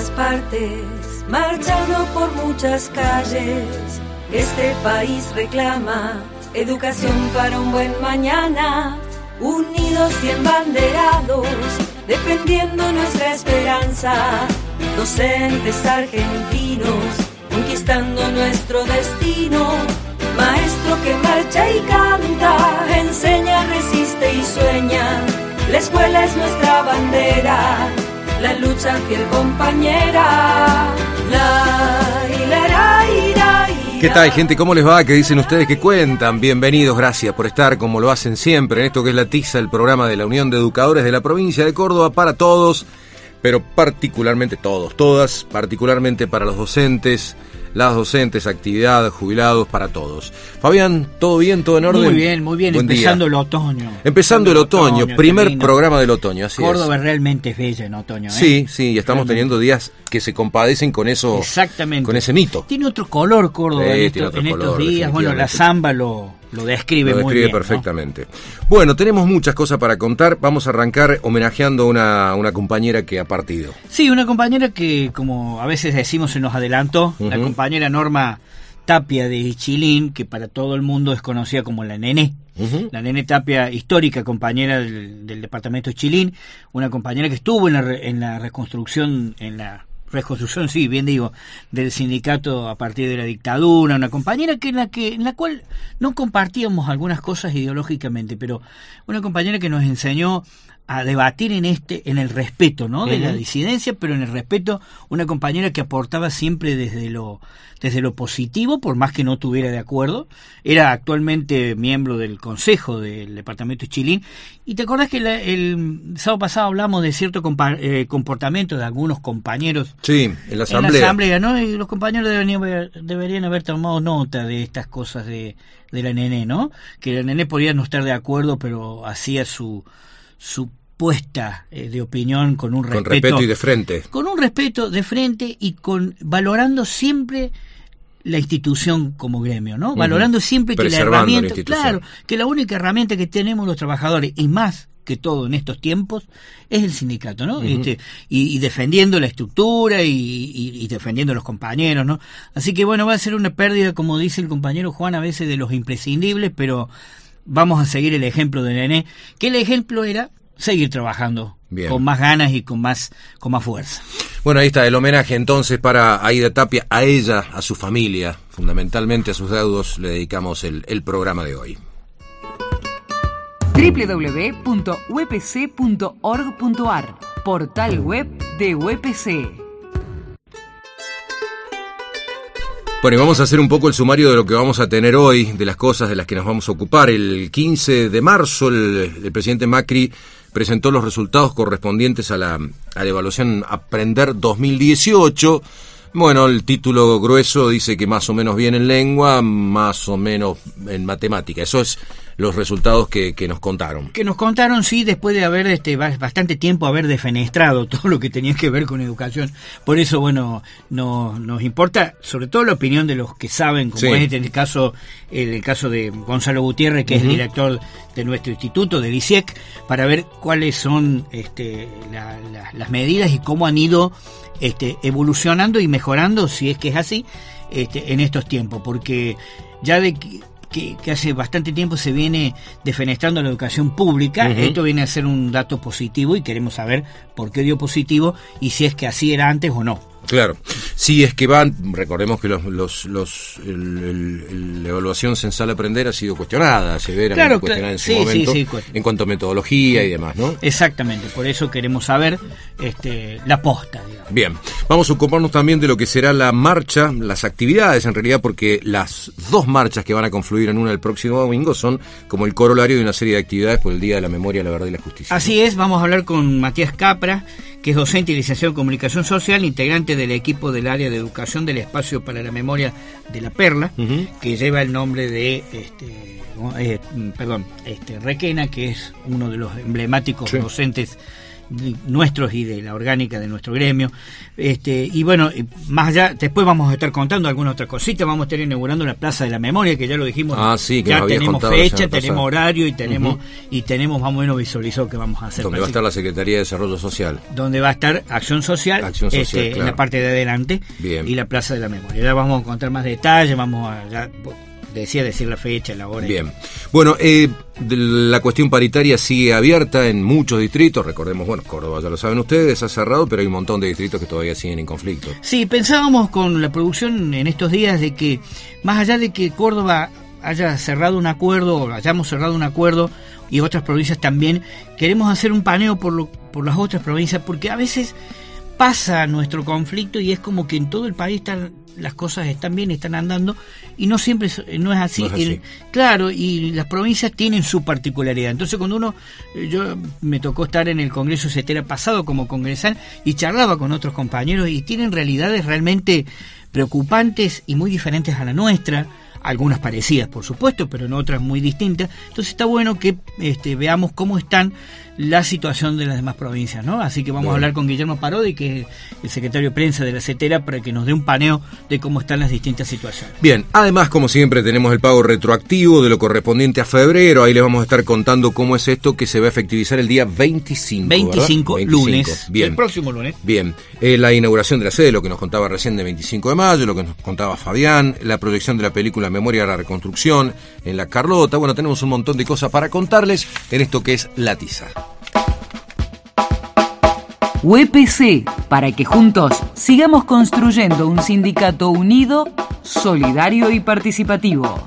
todas partes, marchando por muchas calles. Este país reclama educación para un buen mañana, unidos y embanderados, defendiendo nuestra esperanza. Docentes argentinos, conquistando nuestro destino. Maestro que marcha y canta, enseña, resiste y sueña. La escuela es nuestra bandera, la lucha fiel compañera. ¿Qué tal, gente? ¿Cómo les va? ¿Qué dicen ustedes? ¿Qué cuentan? Bienvenidos, gracias por estar como lo hacen siempre en esto que es La Tiza, el programa de la Unión de Educadores de la provincia de Córdoba para todos, pero particularmente todas, particularmente para los docentes, las docentes, actividad, jubilados, para todos. Fabián, ¿todo bien? ¿Todo en orden? Muy bien, Buen empezando día. el otoño. Empezando el otoño, primer programa del otoño, así Córdoba es. realmente es bella en otoño, ¿eh? Sí, y estamos teniendo días que se compadecen con eso. Exactamente. Con ese mito. Tiene otro color Córdoba en estos días. Bueno, la samba lo describe muy bien. Perfectamente. ¿No? Bueno, tenemos muchas cosas para contar. Vamos a arrancar homenajeando a una compañera que ha partido. Sí, una compañera que, como a veces decimos, se nos adelantó. La compañera Norma Tapia de Ichilín, que para todo el mundo es conocida como la Nené. La Nené Tapia, histórica compañera del departamento de Ichilín, una compañera que estuvo en la reconstrucción, sí, bien digo, del sindicato a partir de la dictadura, una compañera en la cual no compartíamos algunas cosas ideológicamente, pero una compañera que nos enseñó a debatir en el respeto, ¿no? De la disidencia, pero en el respeto, una compañera que aportaba siempre desde lo positivo, por más que no estuviera de acuerdo. Era actualmente miembro del consejo del departamento de Ichilín. Y te acordás que el sábado pasado hablamos de cierto comportamiento de algunos compañeros. Sí, en la asamblea. En la asamblea, ¿no? Y los compañeros deberían haber tomado nota de estas cosas de la Nené, ¿no? Que la Nené podía no estar de acuerdo, pero hacía su puesta de opinión con un respeto. Con respeto y de frente. Con un respeto de frente y valorando siempre la institución como gremio, ¿no? Valorando siempre que la herramienta, claro, que la única herramienta que tenemos los trabajadores, y más que todo en estos tiempos, es el sindicato, ¿no? Y defendiendo la estructura y defendiendo a los compañeros, ¿no? Así que bueno, va a ser una pérdida, como dice el compañero Juan, a veces de los imprescindibles, pero vamos a seguir el ejemplo de Nené, que el ejemplo era seguir trabajando con más ganas y con más fuerza. Bueno, ahí está el homenaje entonces para Aida Tapia, a ella, a su familia, fundamentalmente a sus deudos, le dedicamos el programa de hoy. www.upc.org.ar, portal web de UPC. Bueno, y vamos a hacer un poco el sumario de lo que vamos a tener hoy, de las cosas de las que nos vamos a ocupar. El 15 de marzo el presidente Macri presentó los resultados correspondientes a la evaluación Aprender 2018. Bueno, el título grueso dice que más o menos bien en lengua, más o menos en matemática. Eso es los resultados que nos contaron. Que nos contaron, sí, después de haber bastante tiempo haber defenestrado todo lo que tenía que ver con educación. Por eso, bueno, nos importa sobre todo la opinión de los que saben, como es el caso de Gonzalo Gutiérrez, que es el director de nuestro instituto, del ISIEC, para ver cuáles son las medidas y cómo han ido evolucionando y mejorando, si es que es así, en estos tiempos, porque ya que hace bastante tiempo se viene defenestrando la educación pública. Esto viene a ser un dato positivo y queremos saber por qué dio positivo y si es que así era antes o no. Claro, si es que recordemos que la evaluación censal Aprender ha sido cuestionada, severamente cuestionada en su momento, en cuanto a metodología y demás, ¿no? Exactamente, por eso queremos saber la posta, digamos. Bien, vamos a ocuparnos también de lo que será la marcha, las actividades en realidad, porque las dos marchas que van a confluir en una el próximo domingo son como el corolario de una serie de actividades por el Día de la Memoria, la Verdad y la Justicia. Así es, vamos a hablar con Matías Capra, que es docente y licenciado en Comunicación Social, integrante del equipo del área de educación del Espacio para la Memoria de la Perla, que lleva el nombre de Requena, que es uno de los emblemáticos docentes nuestros y de la orgánica de nuestro gremio. Y bueno, más allá, después vamos a estar contando algunas otras cositas. Vamos a estar inaugurando la Plaza de la Memoria, que ya lo dijimos. Sí, que ya tenemos fecha, tenemos pasado. Horario y tenemos más o menos visualizado qué vamos a hacer. Donde va a estar la Secretaría de Desarrollo Social. Donde va a estar Acción Social, claro. En la parte de adelante. Bien. Y la Plaza de la Memoria. Ya vamos a contar más detalles, decir la fecha, la hora. Bien. Bueno, la cuestión paritaria sigue abierta en muchos distritos. Recordemos, Córdoba, ya lo saben ustedes, ha cerrado, pero hay un montón de distritos que todavía siguen en conflicto. Sí, pensábamos con la producción en estos días de que, más allá de que Córdoba haya cerrado un acuerdo, o hayamos cerrado un acuerdo, y otras provincias también, queremos hacer un paneo por las otras provincias, porque a veces pasa nuestro conflicto y es como que en todo el país las cosas están bien, están andando, y no siempre no es así. Claro, y las provincias tienen su particularidad. Entonces cuando yo me tocó estar en el Congreso Cetera pasado como congresal y charlaba con otros compañeros y tienen realidades realmente preocupantes y muy diferentes a la nuestra. Algunas parecidas, por supuesto, pero en otras muy distintas. Entonces está bueno que veamos cómo están la situación de las demás provincias, ¿no? Así que vamos a hablar con Guillermo Parodi, que es el secretario de prensa de la Cetera, para que nos dé un paneo de cómo están las distintas situaciones. Bien, además, como siempre, tenemos el pago retroactivo de lo correspondiente a febrero. Ahí les vamos a estar contando cómo es esto, que se va a efectivizar el día 25. 25, lunes. Bien. El próximo lunes. Bien. La inauguración de la sede, lo que nos contaba recién de 25 de mayo, lo que nos contaba Fabián, la proyección de la película Memoria de la Reconstrucción en la Carlota. Bueno, tenemos un montón de cosas para contarles en esto que es La Tiza. UPC, para que juntos sigamos construyendo un sindicato unido, solidario y participativo.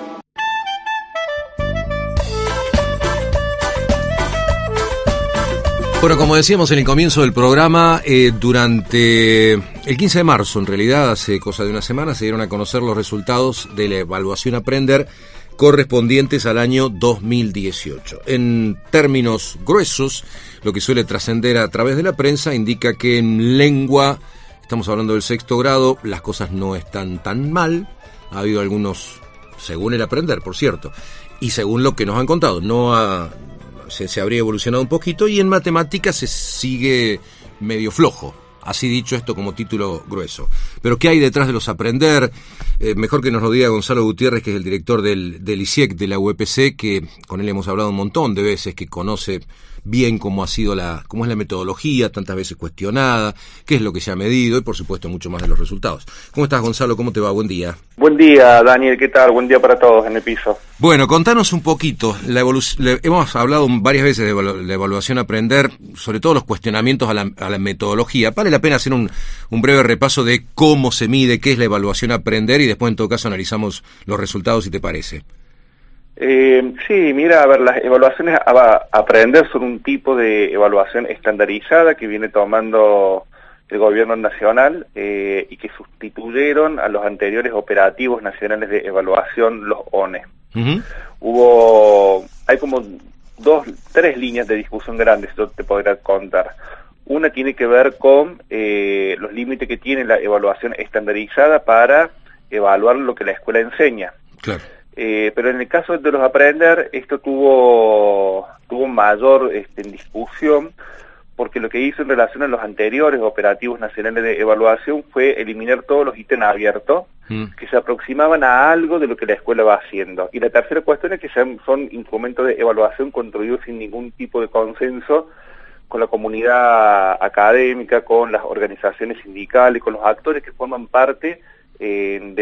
Bueno, como decíamos en el comienzo del programa, durante el 15 de marzo, en realidad, hace cosa de una semana, se dieron a conocer los resultados de la evaluación Aprender correspondientes al año 2018. En términos gruesos, lo que suele trascender a través de la prensa indica que en lengua, estamos hablando del sexto grado, las cosas no están tan mal. Ha habido algunos, según el Aprender, por cierto, y según lo que nos han contado, se habría evolucionado un poquito, y en matemáticas se sigue medio flojo. Así dicho, esto como título grueso. Pero ¿qué hay detrás de los Aprender? Mejor que nos lo diga Gonzalo Gutiérrez, que es el director del ICIEC de la UPC, que con él hemos hablado un montón de veces, que conoce bien cómo es la metodología, tantas veces cuestionada, qué es lo que se ha medido y por supuesto mucho más de los resultados. ¿Cómo estás, Gonzalo? ¿Cómo te va? Buen día. Buen día, Daniel, ¿qué tal? Buen día para todos en el piso. Bueno, contanos un poquito, hemos hablado varias veces de la evaluación Aprender, sobre todo los cuestionamientos a la metodología. Vale la pena hacer un breve repaso de cómo se mide, qué es la evaluación Aprender, y después en todo caso analizamos los resultados, si te parece. Sí, mira, a ver, las evaluaciones a Aprender son un tipo de evaluación estandarizada que viene tomando el gobierno nacional y que sustituyeron a los anteriores operativos nacionales de evaluación, los ONE. Hay como 3 líneas de discusión grandes, yo te podría contar. Una tiene que ver con los límites que tiene la evaluación estandarizada para evaluar lo que la escuela enseña. Claro. Pero en el caso de los Aprender, esto tuvo mayor discusión, porque lo que hizo en relación a los anteriores operativos nacionales de evaluación fue eliminar todos los ítems abiertos que se aproximaban a algo de lo que la escuela va haciendo. Y la tercera cuestión es que son instrumentos de evaluación construidos sin ningún tipo de consenso con la comunidad académica, con las organizaciones sindicales, con los actores que forman parte de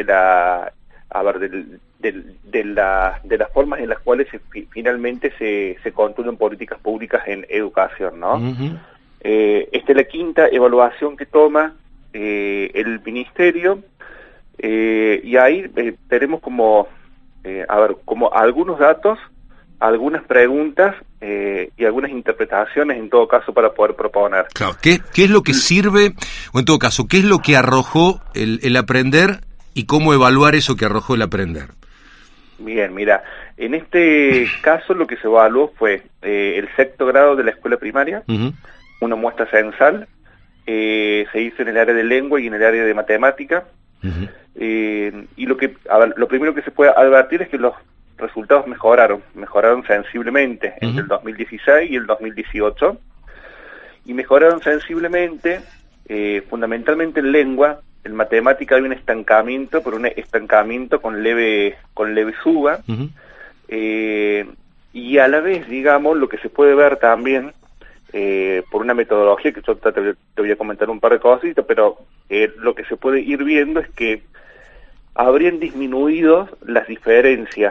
las formas en las cuales finalmente se construyen políticas públicas en educación, ¿no? Esta es la quinta evaluación que toma el ministerio, y ahí tenemos como algunos datos, algunas preguntas y algunas interpretaciones en todo caso para poder proponer. Claro, ¿qué es lo que sirve, o en todo caso, qué es lo que arrojó el Aprender y cómo evaluar eso que arrojó el Aprender? Bien, mira, en este caso lo que se evaluó fue el sexto grado de la escuela primaria, una muestra censal, se hizo en el área de lengua y en el área de matemática, y lo primero que se puede advertir es que los resultados mejoraron sensiblemente entre el 2016 y el 2018, y mejoraron sensiblemente, fundamentalmente en lengua. En matemática hay un estancamiento, pero un estancamiento con leve suba. Y a la vez, digamos, lo que se puede ver también por una metodología que yo te voy a comentar un par de cositas, pero lo que se puede ir viendo es que habrían disminuido las diferencias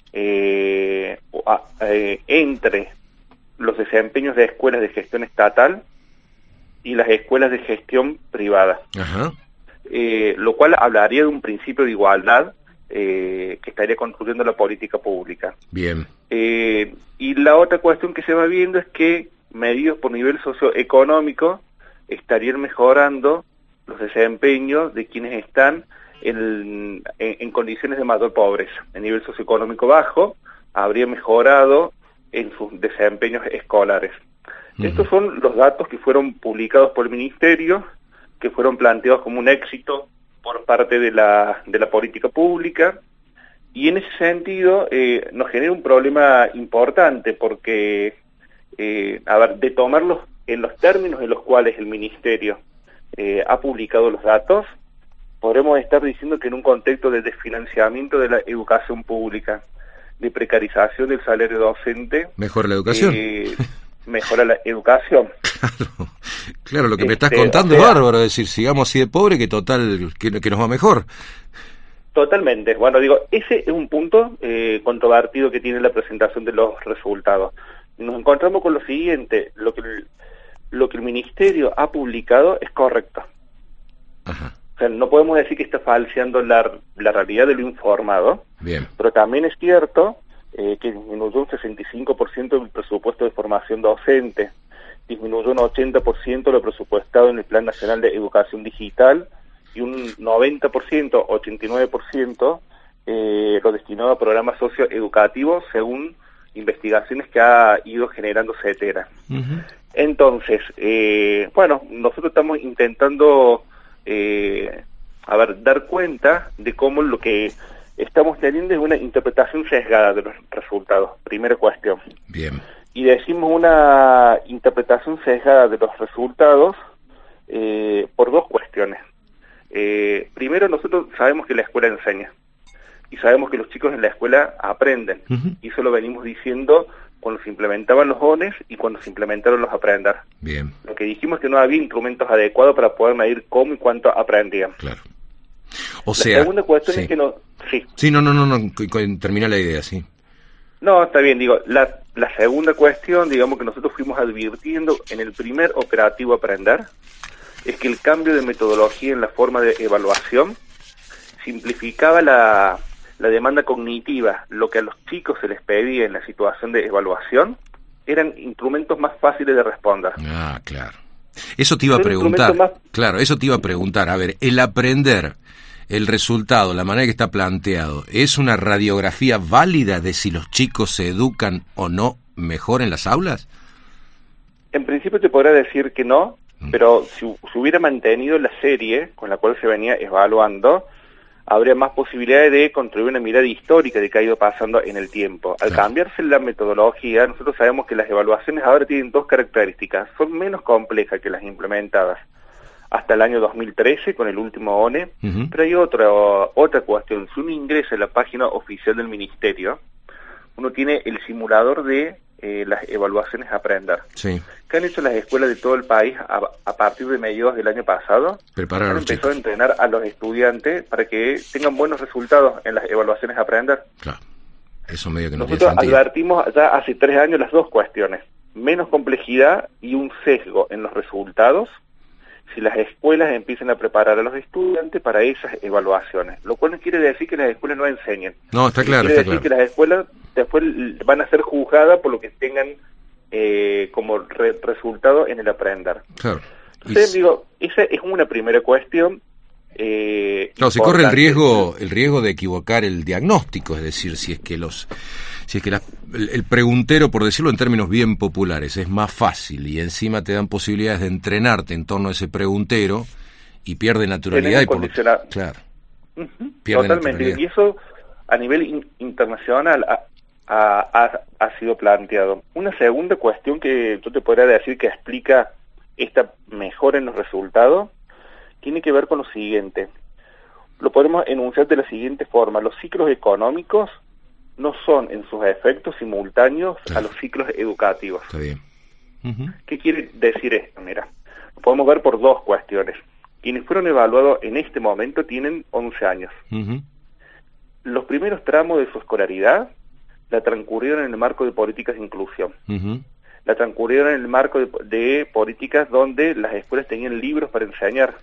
entre los desempeños de escuelas de gestión estatal y las escuelas de gestión privada. Ajá. Lo cual hablaría de un principio de igualdad que estaría construyendo la política pública. Bien. Y la otra cuestión que se va viendo es que, medidos por nivel socioeconómico, estarían mejorando los desempeños de quienes están en condiciones de mayor pobreza. En nivel socioeconómico bajo, habría mejorado en sus desempeños escolares. Estos son los datos que fueron publicados por el Ministerio, que fueron planteados como un éxito por parte de la política pública, y en ese sentido nos genera un problema importante, porque, de tomarlos en los términos en los cuales el Ministerio ha publicado los datos, podremos estar diciendo que en un contexto de desfinanciamiento de la educación pública, de precarización del salario docente, mejora la educación. Mejora la educación. Claro, lo que me estás contando es bárbaro, es decir, sigamos así de pobre, que total, que nos va mejor. Totalmente. Bueno, digo, ese es un punto controvertido que tiene la presentación de los resultados. Nos encontramos con lo siguiente: lo que el Ministerio ha publicado es correcto. Ajá. O sea, no podemos decir que está falseando la realidad de lo informado. Bien. Pero también es cierto que disminuyó un 65% del presupuesto de formación docente, disminuyó un 80% lo presupuestado en el Plan Nacional de Educación Digital, y un 90%, 89% lo destinado a programas socioeducativos, según investigaciones que ha ido generando CETERA. Entonces, nosotros estamos intentando dar cuenta de cómo lo que estamos teniendo es una interpretación sesgada de los resultados, primera cuestión. Bien. Y decimos una interpretación sesgada de los resultados por dos cuestiones. Primero, nosotros sabemos que la escuela enseña, y sabemos que los chicos en la escuela aprenden, y eso lo venimos diciendo cuando se implementaban los ONES y cuando se implementaron los Aprender. Bien. Lo que dijimos es que no había instrumentos adecuados para poder medir cómo y cuánto aprendían. Claro. La segunda cuestión es que no... Sí, no, termina la idea, sí. No, está bien, digo, la segunda cuestión, digamos, que nosotros fuimos advirtiendo en el primer operativo Aprender, es que el cambio de metodología en la forma de evaluación simplificaba la demanda cognitiva. Lo que a los chicos se les pedía en la situación de evaluación eran instrumentos más fáciles de responder. Ah, claro. Eso te iba a preguntar. Claro, eso te iba a preguntar. A ver, el aprender, el resultado, la manera que está planteado, ¿es una radiografía válida de si los chicos se educan o no mejor en las aulas? En principio te podría decir que no, pero si hubiera mantenido la serie con la cual se venía evaluando, habría más posibilidades de construir una mirada histórica de qué ha ido pasando en el tiempo. Al cambiarse la metodología, nosotros sabemos que las evaluaciones ahora tienen dos características. Son menos complejas que las implementadas hasta el año 2013 con el último ONE, pero hay otra cuestión. Si uno ingresa a la página oficial del Ministerio, uno tiene el simulador de las evaluaciones Aprender. Sí. ¿Qué han hecho las escuelas de todo el país a partir de mediados del año pasado? Preparar a los chicos. A entrenar a los estudiantes para que tengan buenos resultados en las evaluaciones Aprender. Claro. Eso medio que no Nosotros tiene sentido. advertimos ya hace 3 años las dos cuestiones: menos complejidad y un sesgo en los resultados si las escuelas empiezan a preparar a los estudiantes para esas evaluaciones, lo cual no quiere decir que las escuelas no enseñen. No, está claro, quiere decir que las escuelas después van a ser juzgadas por lo que tengan como resultado en el Aprender. Claro. Entonces, digo, esa es una primera cuestión. Claro, se corre el riesgo de equivocar el diagnóstico, es decir, si es que el preguntero, por decirlo en términos bien populares, es más fácil y encima te dan posibilidades de entrenarte en torno a ese preguntero y pierde naturalidad. Claro. Pierde Totalmente. naturalidad. Y eso a nivel internacional ha sido planteado. Una segunda cuestión que yo te podría decir que explica esta mejora en los resultados tiene que ver con lo siguiente. Lo podemos enunciar de la siguiente forma: los ciclos económicos no son en sus efectos simultáneos a los ciclos educativos. Está bien. ¿Qué quiere decir esto? Mira, lo podemos ver por dos cuestiones. Quienes fueron evaluados en este momento tienen 11 años. Los primeros tramos de su escolaridad la transcurrieron en el marco de políticas de inclusión. La transcurrieron en el marco de políticas donde las escuelas tenían libros para enseñar.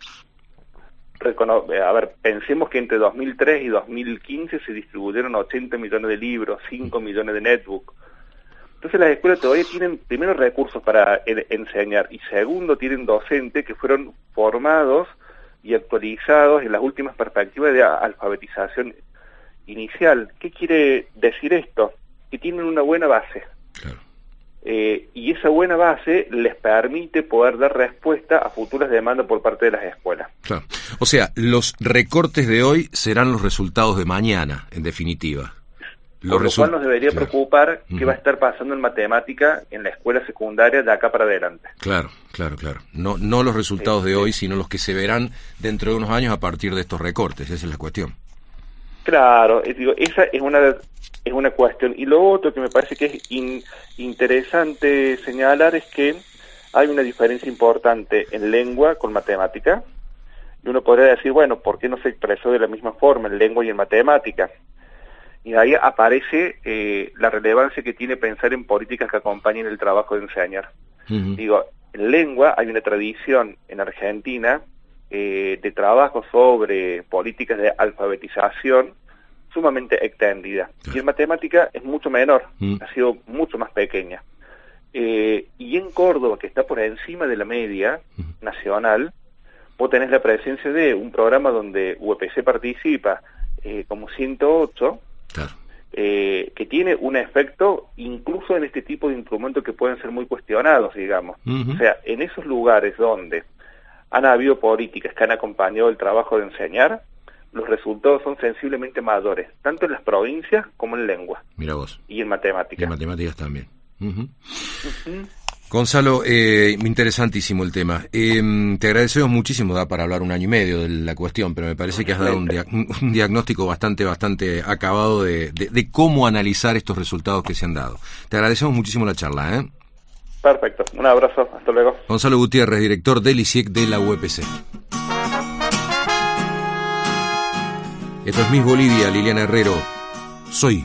Pensemos que entre 2003 y 2015 se distribuyeron 80 millones de libros, 5 millones de netbooks. Entonces las escuelas todavía tienen, primero, recursos para enseñar, y segundo, tienen docentes que fueron formados y actualizados en las últimas perspectivas de alfabetización inicial. ¿Qué quiere decir esto? Que tienen una buena base. Claro. Y esa buena base les permite poder dar respuesta a futuras demandas por parte de las escuelas. Claro. O sea, los recortes de hoy serán los resultados de mañana, en definitiva. Por lo cual nos debería preocupar qué va a estar pasando en matemática en la escuela secundaria de acá para adelante. Claro. No los resultados de hoy, sino los que se verán dentro de unos años a partir de estos recortes. Esa es la cuestión. Claro, esa es una cuestión. Y lo otro que me parece que es interesante señalar es que hay una diferencia importante en lengua con matemática. Y uno podría decir, bueno, ¿por qué no se expresó de la misma forma en lengua y en matemática? Y ahí aparece la relevancia que tiene pensar en políticas que acompañen el trabajo de enseñar. Digo, en lengua hay una tradición en Argentina de trabajo sobre políticas de alfabetización sumamente extendida. Y en matemática es mucho menor, ha sido mucho más pequeña. Y en Córdoba, que está por encima de la media nacional, vos tenés la presencia de un programa donde UPC participa como 108, claro, que tiene un efecto incluso en este tipo de instrumentos que pueden ser muy cuestionados, digamos. O sea, en esos lugares donde han habido políticas que han acompañado el trabajo de enseñar, los resultados son sensiblemente mayores, tanto en las provincias como en lengua. Mira vos. Y en matemáticas. Y en matemáticas también. Gonzalo, interesantísimo el tema. Te agradecemos muchísimo, da para hablar 1 año y medio de la cuestión, pero me parece que has dado un diagnóstico bastante acabado de cómo analizar estos resultados que se han dado. Te agradecemos muchísimo la charla, ¿eh? Perfecto, un abrazo, hasta luego. Gonzalo Gutiérrez, director del ICIEC de la UPC. Esto es Miss Bolivia, Liliana Herrero. Soy.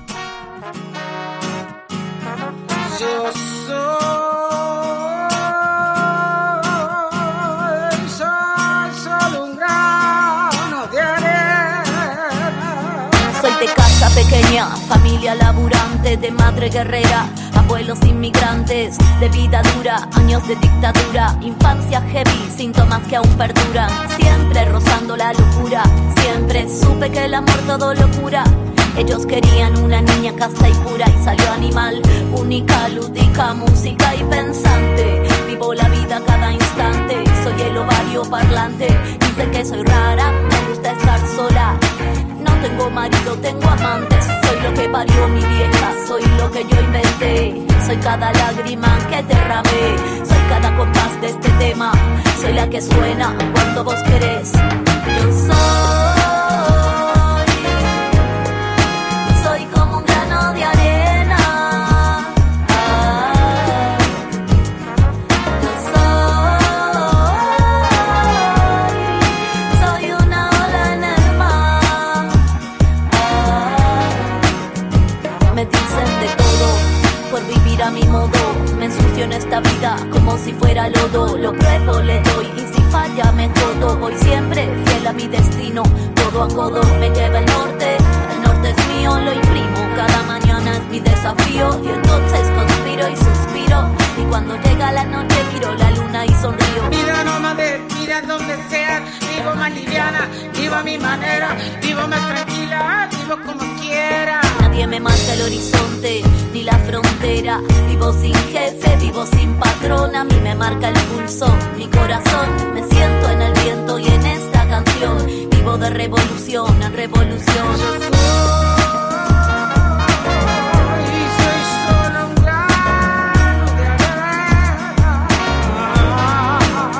Pequeña, familia laburante, de madre guerrera, abuelos inmigrantes, de vida dura, años de dictadura, infancia heavy, síntomas que aún perduran, siempre rozando la locura, siempre supe que el amor todo lo cura. Ellos querían una niña casta y pura y salió animal, única, lúdica, música y pensante. Vivo la vida cada instante, soy el ovario parlante, dicen que soy rara, me gusta estar sola. No tengo marido, tengo amantes. Soy lo que parió mi vieja, soy lo que yo inventé. Soy cada lágrima que derramé, soy cada compás de este tema. Soy la que suena cuando vos querés. Yo soy como un grano de arena. Soy una ola en el mar. Me dicen de todo por vivir a mi modo. Me ensucio en esta vida como si fuera lodo. Lo pruebo, le doy y si falla me jodo. Voy siempre fiel a mi destino, codo a codo me lleva el norte es mío, lo imprimo. Cada mañana es mi desafío y entonces conspiro y suspiro. Y cuando llega la noche miro la luna y sonrío. Vida nómade, mira donde sea. Vivo más liviana, vivo a mi manera. Vivo más tranquila, vivo como quiera. Nadie me marca el horizonte ni la frontera. Vivo sin jefe, vivo sin patrón. A mí me marca el pulso, mi corazón. Me siento en el viento y en esta canción. Vivo de revolución en revolución. Soy solo un grano de arena.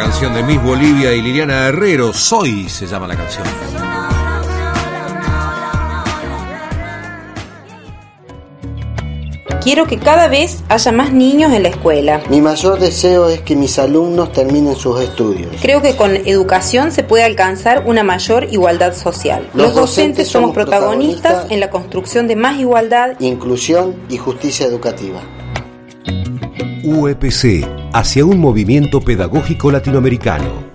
canción de Miss Bolivia y Liliana Herrero, Soy se llama la canción. Quiero que cada vez haya más niños en la escuela. Mi mayor deseo es que mis alumnos terminen sus estudios. Creo que con educación se puede alcanzar una mayor igualdad social. Los docentes somos protagonistas en la construcción de más igualdad, inclusión y justicia educativa. UEPC, hacia un movimiento pedagógico latinoamericano.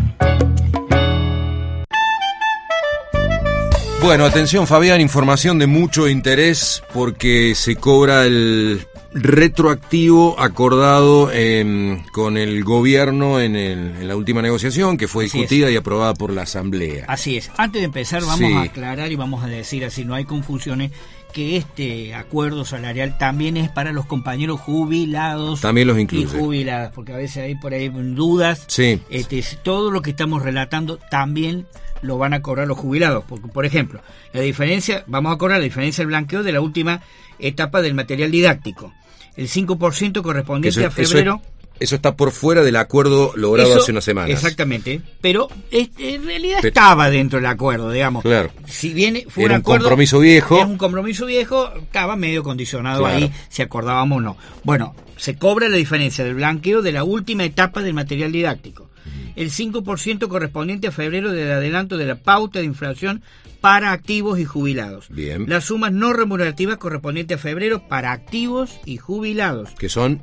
Bueno, atención Fabián, información de mucho interés porque se cobra el retroactivo acordado con el gobierno en la última negociación que fue discutida y aprobada por la Asamblea. Así es. Antes de empezar vamos a aclarar y vamos a decir, así no hay confusiones, que este acuerdo salarial también es para los compañeros jubilados. También los incluye. Y jubiladas, porque a veces hay por ahí dudas. Sí. Todo lo que estamos relatando también lo van a cobrar los jubilados. Porque, por ejemplo, la diferencia, vamos a cobrar la diferencia del blanqueo de la última etapa del material didáctico. El 5% correspondiente a febrero. Eso está por fuera del acuerdo logrado hace unas semanas. Exactamente, pero en realidad estaba dentro del acuerdo, digamos. Claro. Si bien fue era un acuerdo, compromiso viejo. Es un compromiso viejo, estaba medio condicionado ahí, si acordábamos o no. Bueno, se cobra la diferencia del blanqueo de la última etapa del material didáctico. El 5% correspondiente a febrero del adelanto de la pauta de inflación para activos y jubilados. Bien. Las sumas no remunerativas correspondientes a febrero para activos y jubilados. Que son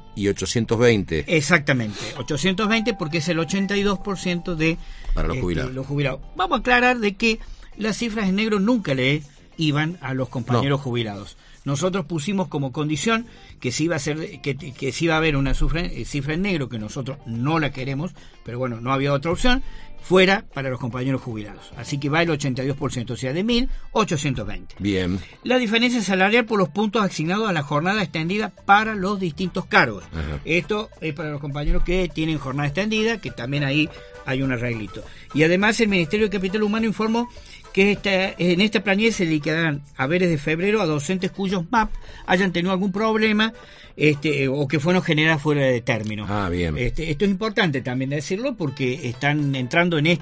1.820. Exactamente, 820 porque es el 82% de para los jubilados. Vamos a aclarar de que las cifras en negro nunca le iban a los compañeros jubilados. Nosotros pusimos como condición que si iba a ser que si iba a haber una cifra en negro, que nosotros no la queremos, pero bueno, no había otra opción, fuera para los compañeros jubilados. Así que va el 82%, o sea, de 1.820. Bien. La diferencia salarial por los puntos asignados a la jornada extendida para los distintos cargos. Ajá. Esto es para los compañeros que tienen jornada extendida, que también ahí hay un arreglito. Y además el Ministerio de Capital Humano informó que en esta planilla se liquidarán haberes de febrero a docentes cuyos MAP hayan tenido algún problema o que fueron generadas fuera de término. Ah, bien. Esto es importante también decirlo porque están entrando en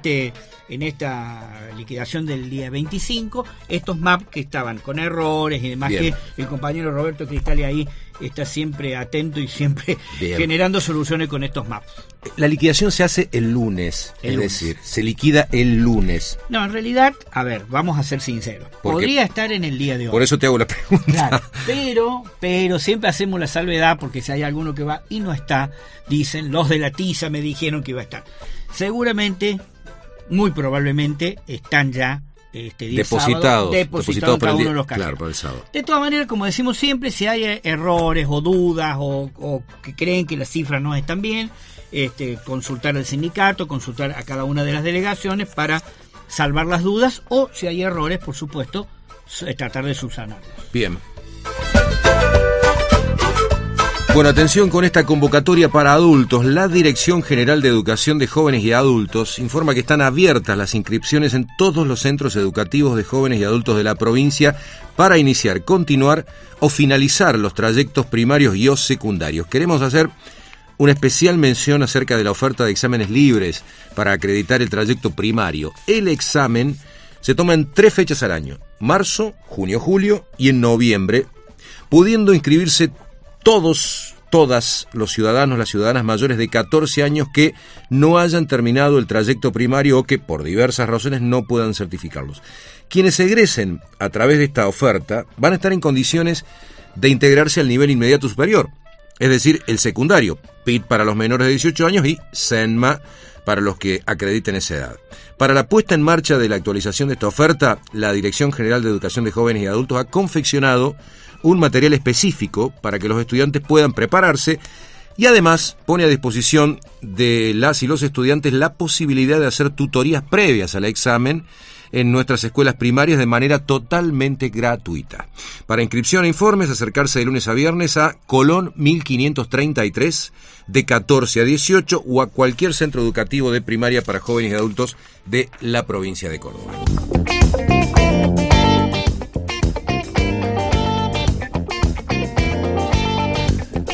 esta liquidación del día 25 estos MAP que estaban con errores y demás, bien, que el compañero Roberto Cristali ahí está siempre atento y siempre generando soluciones con estos maps. La liquidación se hace el lunes, decir, se liquida el lunes. No, en realidad, a ver, vamos a ser sinceros. Podría estar en el día de hoy. Por eso te hago la pregunta. Claro, pero siempre hacemos la salvedad porque si hay alguno que va y no está, dicen, los de la tiza me dijeron que iba a estar. Seguramente, muy probablemente, están ya depositados para uno de los casos. Claro, para el sábado. De todas maneras, como decimos siempre, si hay errores o dudas o que creen que las cifras no están bien, consultar al sindicato, consultar a cada una de las delegaciones para salvar las dudas o si hay errores, por supuesto, tratar de subsanarlos. Bien. Bueno, atención con esta convocatoria para adultos. La Dirección General de Educación de Jóvenes y Adultos informa que están abiertas las inscripciones en todos los centros educativos de jóvenes y adultos de la provincia para iniciar, continuar o finalizar los trayectos primarios y o secundarios. Queremos hacer una especial mención acerca de la oferta de exámenes libres para acreditar el trayecto primario. El examen se toma en 3 fechas al año: marzo, junio, julio y en noviembre, pudiendo inscribirse todas los ciudadanos, las ciudadanas mayores de 14 años que no hayan terminado el trayecto primario o que por diversas razones no puedan certificarlos. Quienes egresen a través de esta oferta van a estar en condiciones de integrarse al nivel inmediato superior, es decir, el secundario, PIT para los menores de 18 años y SENMA para los que acrediten esa edad. Para la puesta en marcha de la actualización de esta oferta, la Dirección General de Educación de Jóvenes y Adultos ha confeccionado un material específico para que los estudiantes puedan prepararse y además pone a disposición de las y los estudiantes la posibilidad de hacer tutorías previas al examen en nuestras escuelas primarias de manera totalmente gratuita. Para inscripción e informes, acercarse de lunes a viernes a Colón 1533 de 14 a 18 o a cualquier centro educativo de primaria para jóvenes y adultos de la provincia de Córdoba.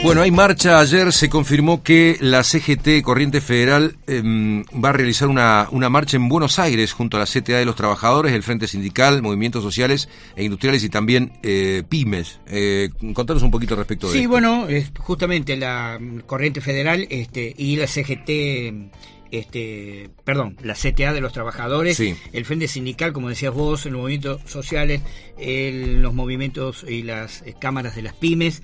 Bueno, hay marcha. Ayer se confirmó que la CGT, Corriente Federal, va a realizar una marcha en Buenos Aires junto a la CTA de los Trabajadores, el Frente Sindical, Movimientos Sociales e Industriales y también pymes. Contanos un poquito respecto de esto. Sí, bueno, justamente la Corriente Federal y la CGT... la CTA de los trabajadores, sí. El Frente Sindical, como decías vos, los movimientos sociales, los movimientos y las cámaras de las pymes,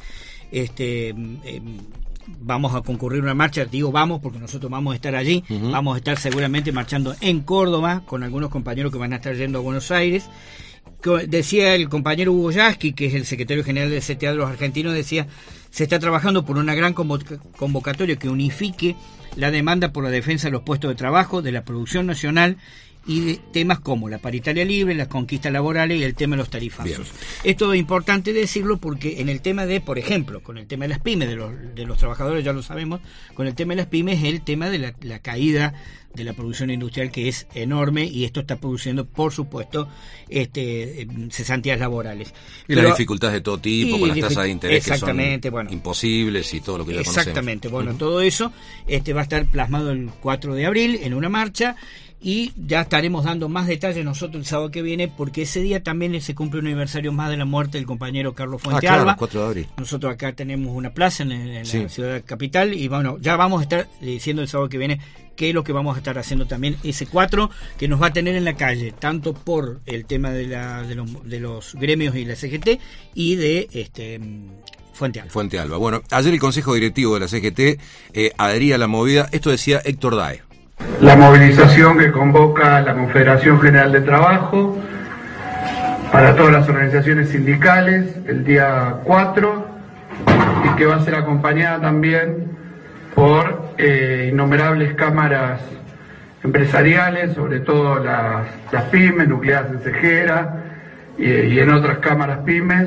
vamos a concurrir una marcha, digo vamos porque nosotros vamos a estar allí, vamos a estar seguramente marchando en Córdoba con algunos compañeros que van a estar yendo a Buenos Aires. Decía el compañero Hugo Yasky, que es el secretario general del CTA de los argentinos, decía, se está trabajando por una gran convocatoria que unifique la demanda por la defensa de los puestos de trabajo, de la producción nacional y de temas como la paritaria libre, las conquistas laborales y el tema de los tarifazos. Bien. Esto es importante decirlo porque en el tema de, por ejemplo, con el tema de las pymes, de los trabajadores ya lo sabemos, con el tema de las pymes el tema de la caída de la producción industrial, que es enorme, y esto está produciendo, por supuesto, cesantías laborales. Y las dificultades de todo tipo, con las tasas de interés que son imposibles y todo lo que ya conocemos. Exactamente, bueno, todo eso va a estar plasmado el 4 de abril en una marcha, y ya estaremos dando más detalles nosotros el sábado que viene, porque ese día también se cumple un aniversario más de la muerte del compañero Carlos Fuente Alba. 4 de abril. Nosotros acá tenemos una plaza en la ciudad capital, y bueno, ya vamos a estar diciendo el sábado que viene qué es lo que vamos a estar haciendo también ese 4, que nos va a tener en la calle, tanto por el tema de los gremios y la CGT y de Fuente Alba. Bueno, ayer el Consejo Directivo de la CGT adhería a la movida. Esto decía Héctor Dae. La movilización que convoca la Confederación General de Trabajo para todas las organizaciones sindicales el día 4, y que va a ser acompañada también por innumerables cámaras empresariales, sobre todo las pymes, nucleadas en Cejera y en otras cámaras pymes,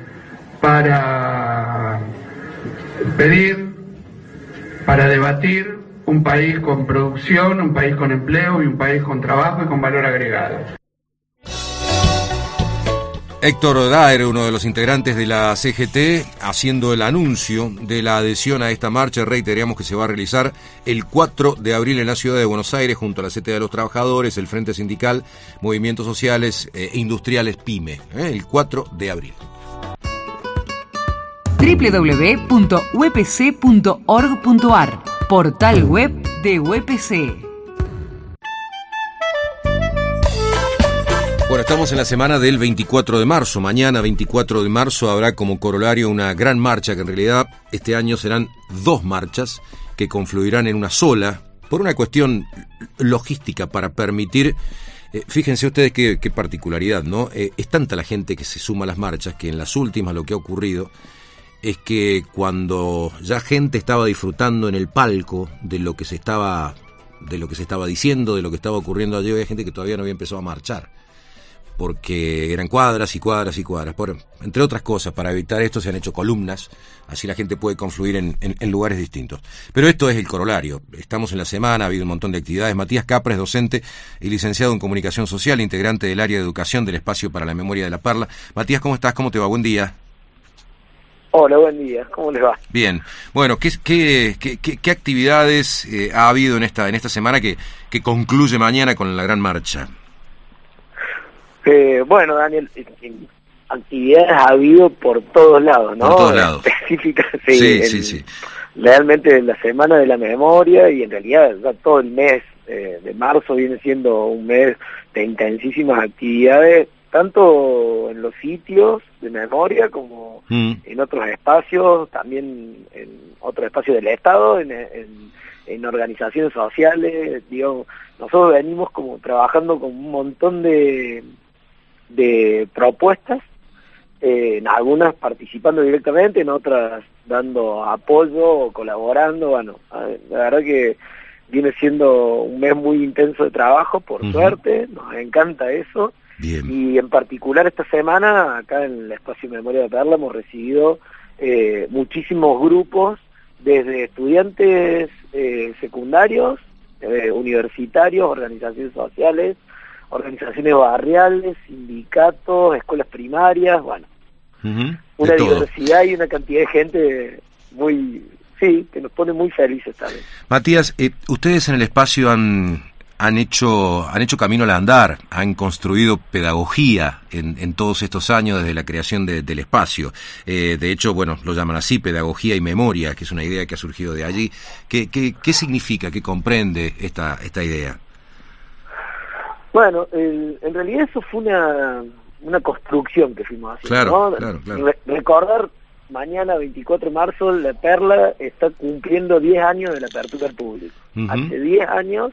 para pedir, para debatir un país con producción, un país con empleo y un país con trabajo y con valor agregado. Héctor Daer, uno de los integrantes de la CGT, haciendo el anuncio de la adhesión a esta marcha. Reiteramos que se va a realizar el 4 de abril en la ciudad de Buenos Aires junto a la CTA de los Trabajadores, el Frente Sindical, Movimientos Sociales e Industriales PYME, el 4 de abril. www.upc.org.ar, portal web de UPC. Bueno, estamos en la semana del 24 de marzo. Mañana, 24 de marzo, habrá como corolario una gran marcha, que en realidad este año serán 2 marchas que confluirán en una sola, por una cuestión logística, para permitir... fíjense ustedes qué particularidad, ¿no? Es tanta la gente que se suma a las marchas que en las últimas lo que ha ocurrido es que cuando ya gente estaba disfrutando en el palco de lo que se estaba diciendo, de lo que estaba ocurriendo allí, había gente que todavía no había empezado a marchar, porque eran cuadras y cuadras y cuadras. Entre otras cosas, para evitar esto se han hecho columnas, así la gente puede confluir en lugares distintos. Pero esto es el corolario. Estamos en la semana, ha habido un montón de actividades. Matías Capra es docente y licenciado en Comunicación Social, integrante del área de educación del Espacio para la Memoria de la Perla. Matías, ¿cómo estás? ¿Cómo te va? Buen día. Hola, buen día. ¿Cómo les va? Bien. Bueno, ¿qué actividades ha habido en esta semana que concluye mañana con la gran marcha? Bueno, Daniel, actividades ha habido por todos lados, ¿no? Por todos lados. Específicas, sí. Realmente la Semana de la Memoria, y en realidad ya todo el mes de marzo viene siendo un mes de intensísimas actividades, tanto en los sitios de memoria como en otros espacios, también en otros espacios del Estado, en organizaciones sociales. Digamos, nosotros venimos como trabajando con un montón de propuestas, en algunas participando directamente, en otras dando apoyo o colaborando. Bueno, la verdad que viene siendo un mes muy intenso de trabajo, por suerte, nos encanta eso. Bien. Y en particular esta semana, acá en el Espacio Memoria de Perla, hemos recibido muchísimos grupos, desde estudiantes secundarios, universitarios, organizaciones sociales, organizaciones barriales, sindicatos, escuelas primarias, bueno, una diversidad y una cantidad de gente que nos pone muy felices también. Matías, ustedes en el espacio han hecho camino al andar, han construido pedagogía en todos estos años desde la creación del espacio. De hecho, bueno, lo llaman así, pedagogía y memoria, que es una idea que ha surgido de allí. ¿Qué significa, qué comprende esta idea? Bueno, en realidad eso fue una construcción que fuimos haciendo, claro. Recordar, mañana 24 de marzo, La Perla está cumpliendo 10 años de la apertura al público. Hace 10 años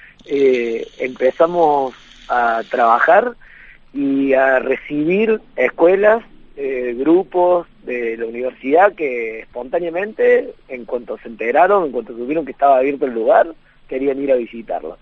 empezamos a trabajar y a recibir escuelas, grupos de la universidad que espontáneamente, en cuanto se enteraron, en cuanto supieron que estaba abierto el lugar, querían ir a visitarlo.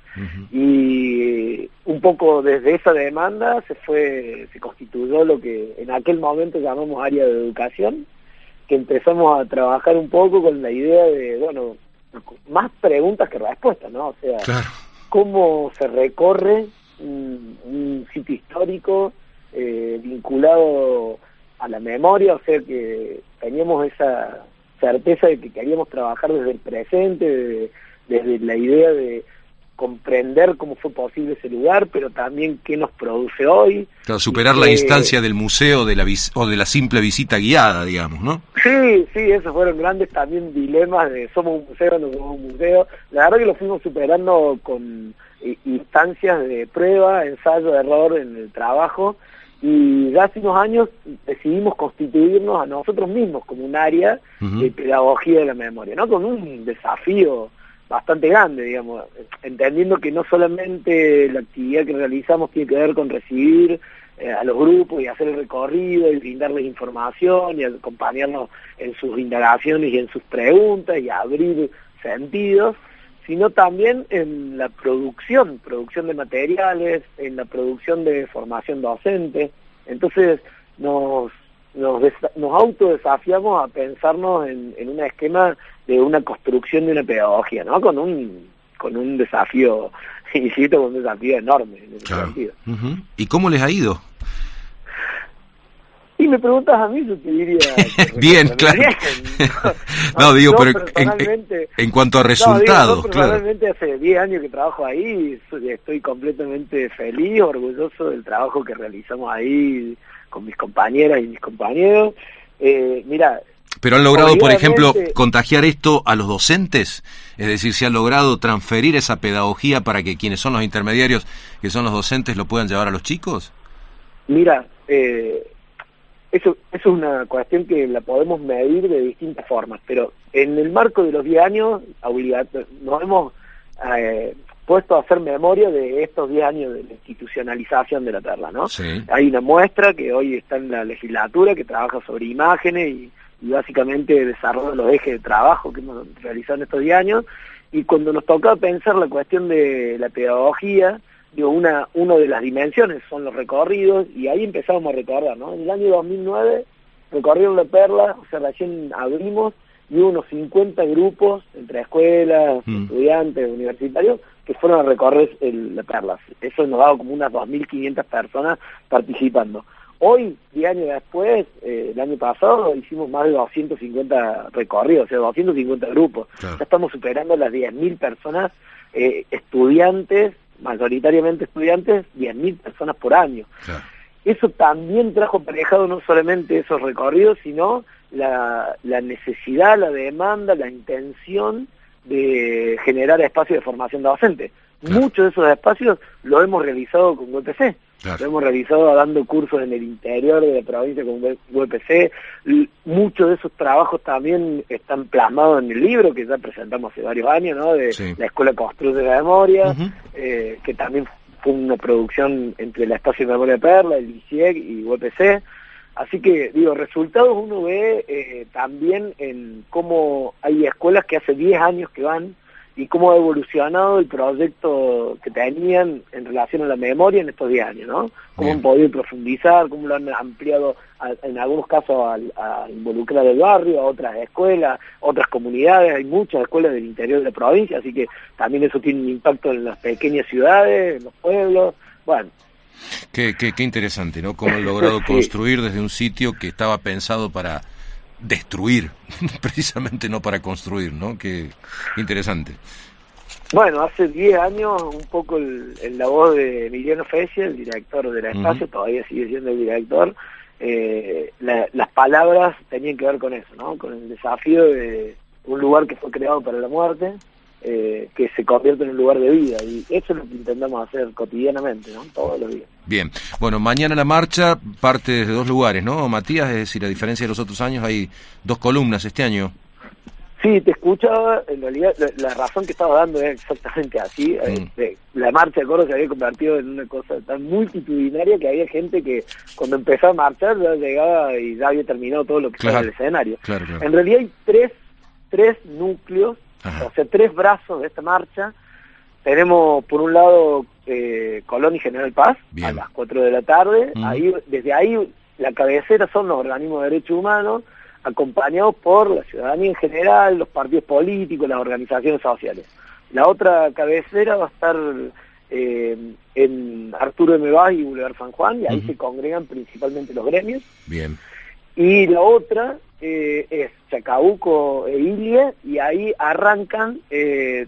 Y un poco desde esa demanda se constituyó lo que en aquel momento llamamos área de educación, que empezamos a trabajar un poco con la idea de, bueno, más preguntas que respuestas, ¿no? O sea, cómo se recorre un sitio histórico vinculado a la memoria, o sea que teníamos esa certeza de que queríamos trabajar desde el presente, desde la idea de comprender cómo fue posible ese lugar, pero también qué nos produce hoy. Claro, superar la instancia del museo o de la simple visita guiada, digamos, ¿no? Sí, esos fueron grandes también dilemas de somos un museo, no somos un museo. La verdad que lo fuimos superando con instancias de prueba, ensayo, error en el trabajo, y ya hace unos años decidimos constituirnos a nosotros mismos como un área de pedagogía de la memoria, ¿no? Con un desafío bastante grande, digamos, entendiendo que no solamente la actividad que realizamos tiene que ver con recibir a los grupos y hacer el recorrido y brindarles información y acompañarnos en sus indagaciones y en sus preguntas y abrir sentidos, sino también en la producción de materiales, en la producción de formación docente. Entonces nos autodesafiamos a pensarnos en un esquema de una construcción de una pedagogía, ¿no? Con un desafío, insisto, con un desafío enorme en ese sentido. ¿Y cómo les ha ido? Y me preguntas a mí, yo te diría... Bien, claro. Bien. No, digo, pero en cuanto a resultados, personalmente hace 10 años que trabajo ahí, estoy completamente feliz, orgulloso del trabajo que realizamos ahí con mis compañeras y mis compañeros. Mira... ¿Pero han logrado, por ejemplo, contagiar esto a los docentes? Es decir, ¿se ha logrado transferir esa pedagogía para que quienes son los intermediarios, que son los docentes, lo puedan llevar a los chicos? Mira, eso es una cuestión que la podemos medir de distintas formas, pero en el marco de los 10 años nos hemos puesto a hacer memoria de estos 10 años de la institucionalización de La Perla, ¿no? Sí. Hay una muestra que hoy está en la legislatura que trabaja sobre imágenes y básicamente desarrolla los ejes de trabajo que hemos realizado en estos 10 años, y cuando nos tocaba pensar la cuestión de la pedagogía, digo, una de las dimensiones son los recorridos, y ahí empezamos a recordar, ¿no? En el año 2009 recorrieron La Perla, o sea, recién abrimos, y hubo unos 50 grupos entre escuelas, estudiantes, universitarios, que fueron a recorrer La Perla. Eso nos daba como unas 2.500 personas participando. Hoy, 10 años después, el año pasado, hicimos más de 250 recorridos, o sea, 250 grupos. Claro. Ya estamos superando las 10.000 personas, estudiantes, mayoritariamente estudiantes, 10.000 personas por año. Claro. Eso también trajo aparejado no solamente esos recorridos, sino la necesidad, la demanda, la intención de generar espacios de formación docente. Claro. Muchos de esos espacios lo hemos realizado con UPC. Claro. Lo hemos realizado dando cursos en el interior de la provincia con UPC. Muchos de esos trabajos también están plasmados en el libro que ya presentamos hace varios años, ¿no? De la Escuela Construye la Memoria, que también fue una producción entre la Espacio de Memoria de Perla, el ICIEC y UPC. Así que, digo, resultados uno ve también en cómo hay escuelas que hace 10 años que van y cómo ha evolucionado el proyecto que tenían en relación a la memoria en estos 10 años, ¿no? Cómo han podido profundizar, cómo lo han ampliado, en algunos casos, a involucrar el barrio, a otras escuelas, otras comunidades. Hay muchas escuelas del interior de la provincia, así que también eso tiene un impacto en las pequeñas ciudades, en los pueblos, bueno. Qué interesante, ¿no? Cómo han logrado construir desde un sitio que estaba pensado para destruir, precisamente no para construir, ¿no? Qué interesante. Bueno, hace 10 años un poco la voz de Emiliano Fesia, el director de la Espacio, todavía sigue siendo el director, las palabras tenían que ver con eso, ¿no? Con el desafío de un lugar que fue creado para la muerte, que se convierte en un lugar de vida, y eso es lo que intentamos hacer cotidianamente, ¿no? Todos los días. Bien, bueno, mañana la marcha parte desde 2 lugares, ¿no, Matías? Es decir, a diferencia de los otros años, hay 2 columnas este año. Sí, te escuchaba, en realidad la razón que estaba dando es exactamente así. La marcha de Córdoba se había convertido en una cosa tan multitudinaria que había gente que cuando empezaba a marchar ya llegaba y ya había terminado todo lo que estaba en el escenario. Claro. En realidad hay tres núcleos, o sea, 3 brazos de esta marcha. Tenemos por un lado Colón y General Paz, a las 4 de la tarde. Desde ahí la cabecera son los organismos de derechos humanos, acompañados por la ciudadanía en general, los partidos políticos, las organizaciones sociales. La otra cabecera va a estar en Arturo M. Báez y Boulevard San Juan, y ahí se congregan principalmente los gremios. Bien. Y la otra es Chacabuco e Ilia, y ahí arrancan el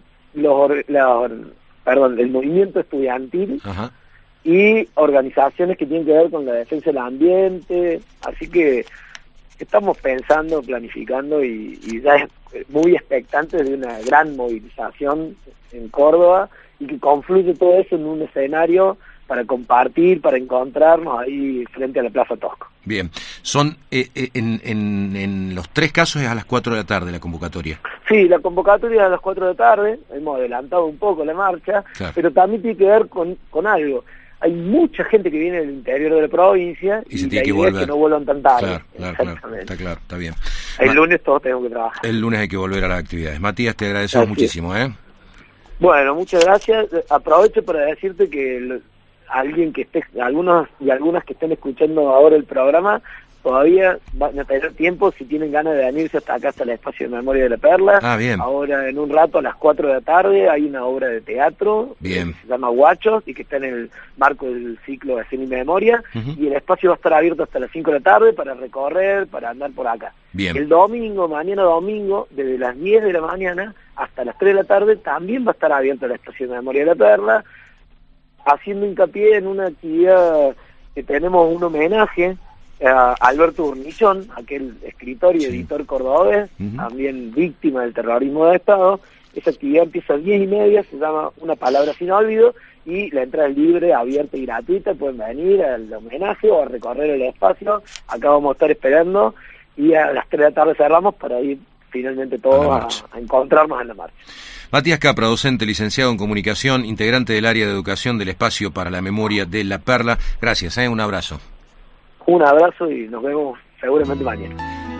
movimiento estudiantil y organizaciones que tienen que ver con la defensa del ambiente, así que estamos pensando, planificando y ya muy expectantes de una gran movilización en Córdoba y que confluye todo eso en un escenario para compartir, para encontrarnos ahí frente a la Plaza Tosco. Bien, son en los 3 casos es a las 4 de la tarde la convocatoria. Sí, la convocatoria es a las 4 de la tarde, hemos adelantado un poco la marcha, pero también tiene que ver con algo. Hay mucha gente que viene del interior de la provincia y se tiene que volver. Es que no vuelvan tan tarde. Claro, está claro, está bien. El lunes todos tenemos que trabajar. El lunes hay que volver a las actividades. Matías, te agradecemos muchísimo. Bueno, muchas gracias. Aprovecho para decirte que alguien que esté, algunos y algunas que estén escuchando ahora el programa, todavía van a tener tiempo si tienen ganas de venirse hasta acá, hasta el Espacio de Memoria de la Perla. Bien. Ahora en un rato a las 4 de la tarde hay una obra de teatro que se llama Guachos y que está en el marco del ciclo de Escena y Memoria, y el espacio va a estar abierto hasta las 5 de la tarde para recorrer, para andar por acá. Bien. El domingo, mañana domingo, desde las 10 de la mañana hasta las 3 de la tarde también va a estar abierto el Espacio de Memoria de la Perla, haciendo hincapié en una actividad que tenemos un homenaje a Alberto Urnichón, aquel escritor y editor cordobés, también víctima del terrorismo de Estado. Esa actividad empieza a 10:30, se llama Una Palabra Sin Olvido, y la entrada es libre, abierta y gratuita. Pueden venir al homenaje o a recorrer el espacio. Acá vamos a estar esperando, y a las 3 de la tarde cerramos para ir finalmente todos a encontrarnos en la marcha. Matías Capra, docente, licenciado en Comunicación, integrante del área de educación del Espacio para la Memoria de la Perla. Gracias, un abrazo. Un abrazo y nos vemos seguramente mañana.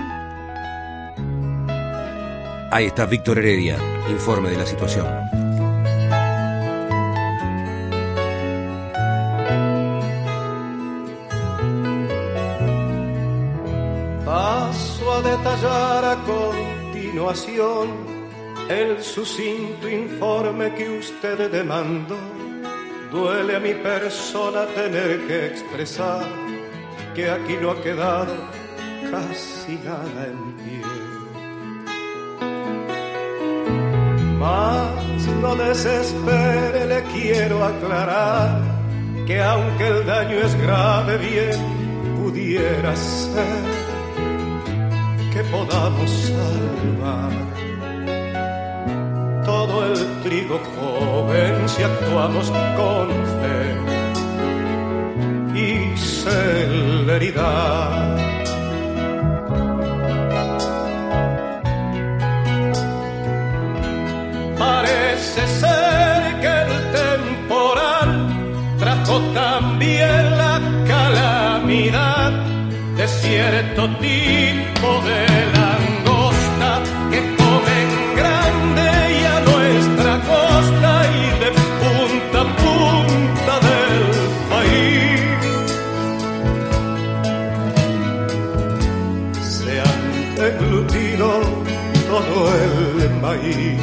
Ahí está Víctor Heredia, informe de la situación. Paso a detallar a continuación el sucinto informe que usted demandó. Duele a mi persona tener que expresar que aquí no ha quedado casi nada en pie. Mas no desespere, le quiero aclarar que aunque el daño es grave, bien pudiera ser que podamos salvar todo el trigo joven si actuamos con fe y celeridad. Parece ser que el temporal trajo también la calamidad de cierto tipo de langosta que comen grande y a nuestra costa y de punta a punta del país. Se han deglutido todo el maíz.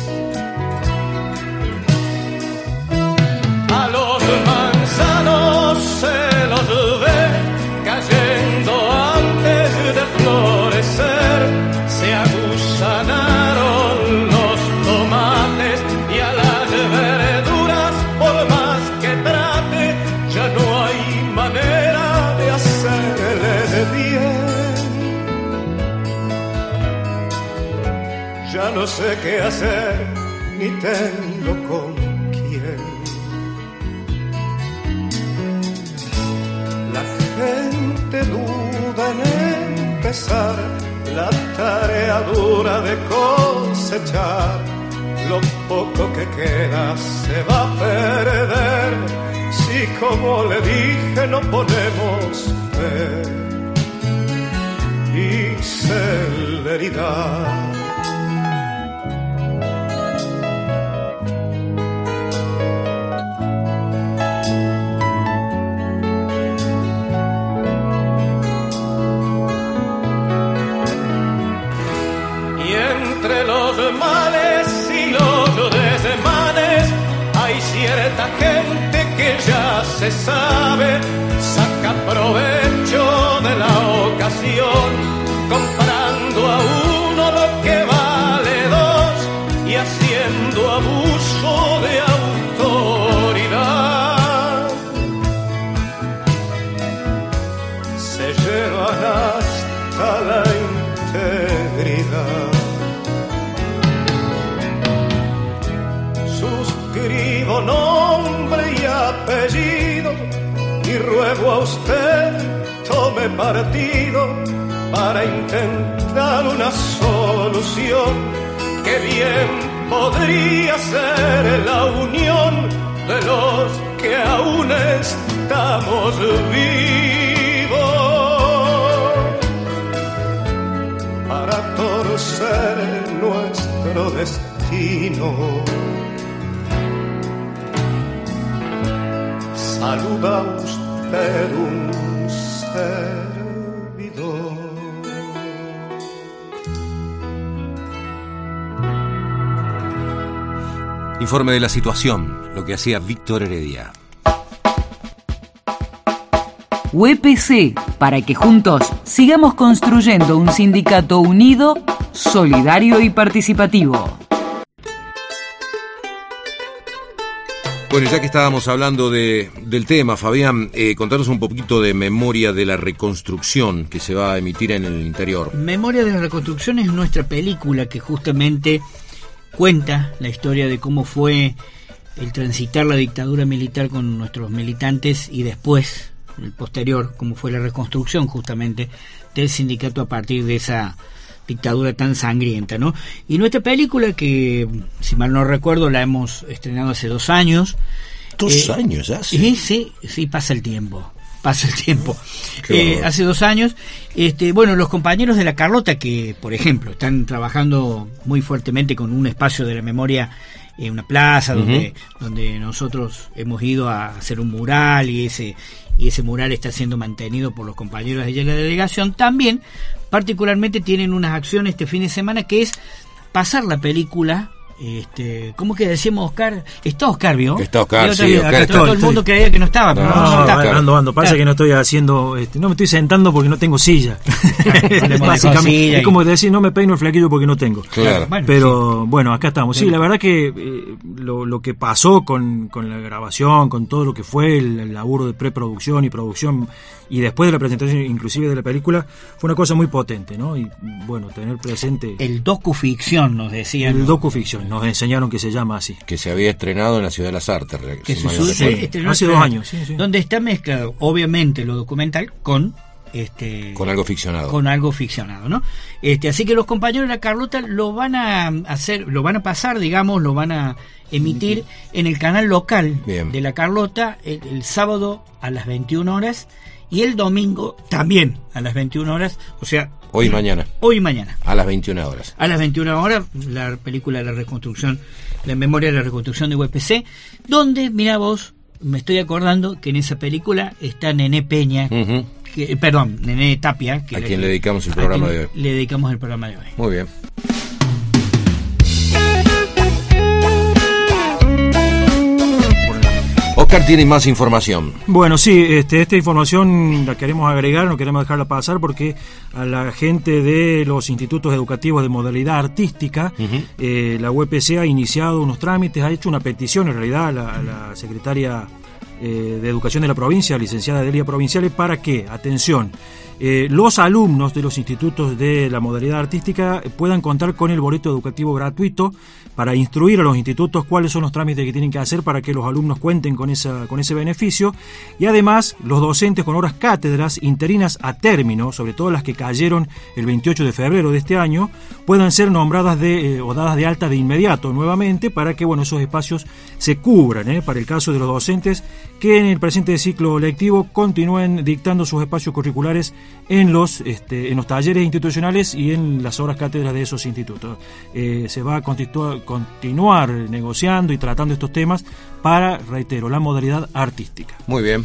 A los manzanos se los ve cayendo antes de florecer. sé qué hacer, ni tengo con quién. La gente duda en empezar la tarea dura de cosechar. Lo poco que queda se va a perder si, como le dije, no ponemos fe y celeridad. Y entre los males y los desmanes hay cierta gente que ya se sabe, saca provecho de la ocasión, comprando a uno lo que vale dos y haciendo abuso de autoridad. Se llevan hasta la integridad. Suscribo nombre y apellido y ruego a usted tome partido para intentar una solución que bien podría ser la unión de los que aún estamos vivos para torcer nuestro destino. Saluda usted un servidor. Informe de la situación, lo que hacía Víctor Heredia. UPC, para que juntos sigamos construyendo un sindicato unido, solidario y participativo. Bueno, ya que estábamos hablando del tema, Fabián, contanos un poquito de Memoria de la Reconstrucción que se va a emitir en el interior. Memoria de la Reconstrucción es nuestra película que justamente cuenta la historia de cómo fue el transitar la dictadura militar con nuestros militantes y después, el posterior, cómo fue la reconstrucción justamente del sindicato a partir de esa dictadura tan sangrienta, ¿no? Y nuestra película, que si mal no recuerdo la hemos estrenado hace 2 años. 2 años hace. Sí, pasa el tiempo. Hace 2 años, bueno, los compañeros de La Carlota, que por ejemplo están trabajando muy fuertemente con un espacio de la memoria en una plaza donde nosotros hemos ido a hacer un mural y ese mural está siendo mantenido por los compañeros de la delegación. También particularmente tienen unas acciones este fin de semana que es pasar la película. ¿Cómo que decíamos, Oscar? Está Oscar, ¿vio? Está Oscar, sí, Oscar. Todo el mundo creía que no estaba, pero no está. Ando. Pasa que no estoy haciendo, no me estoy sentando porque no tengo silla. Básicamente, es como decir, no me peino el flequillo porque no tengo. Claro. Pero bueno, acá estamos. Sí, la verdad que lo que pasó con la grabación, con todo lo que fue el laburo de preproducción y producción y después de la presentación inclusive de la película, fue una cosa muy potente, ¿no? Y bueno, tener presente... El docuficción, nos decían. El docuficción, nos enseñaron que se llama así. Que se había estrenado en la Ciudad de las Artes. Hace 2 años, sí. Donde está mezclado, obviamente, lo documental con algo ficcionado. Con algo ficcionado, ¿no? Así que los compañeros de La Carlota lo van a pasar, digamos, lo van a emitir en el canal local de La Carlota el sábado a las 21 horas y el domingo también a las 21 horas, o sea... Hoy y mañana. A las 21 horas. A las 21 horas, la película de la reconstrucción, la memoria de la reconstrucción de UPC, donde, mira vos, me estoy acordando que en esa película está Nené Peña, Nené Tapia. A quien le dedicamos el programa de hoy. Le dedicamos el programa de hoy. Muy bien. Oscar tiene más información. Bueno, sí, esta información la queremos agregar, no queremos dejarla pasar porque a la gente de los institutos educativos de modalidad artística, la UPC ha iniciado unos trámites, ha hecho una petición en realidad a la secretaria de Educación de la provincia, licenciada Delia Provinciale, para que, atención, los alumnos de los institutos de la modalidad artística puedan contar con el boleto educativo gratuito para instruir a los institutos cuáles son los trámites que tienen que hacer para que los alumnos cuenten con ese beneficio, y además los docentes con horas cátedras interinas a término, sobre todo las que cayeron el 28 de febrero de este año, puedan ser nombradas o dadas de alta de inmediato nuevamente para que esos espacios se cubran, para el caso de los docentes que en el presente ciclo lectivo continúen dictando sus espacios curriculares en los talleres institucionales y en las horas cátedras de esos institutos. Se va a continuar negociando y tratando estos temas para, reitero, la modalidad artística. Muy bien.